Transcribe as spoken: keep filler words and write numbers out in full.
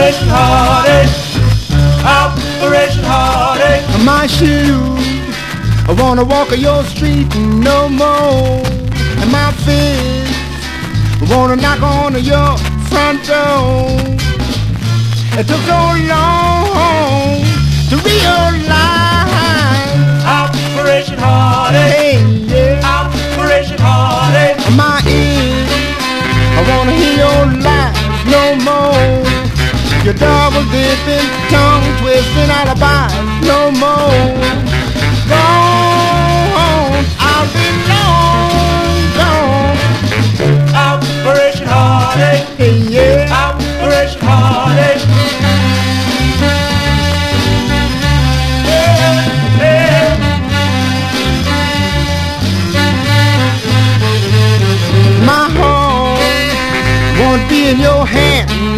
Operation Heartache, Operation Heartache. My shoes, I wanna walk your street no more. And my fist, I wanna knock on your front door. It took so long to realize Operation Heartache, hey, yeah. Operation Heartache. My ears, I wanna hear your lies no more. Your double dipping, tongue twisting alibis no more. Gone.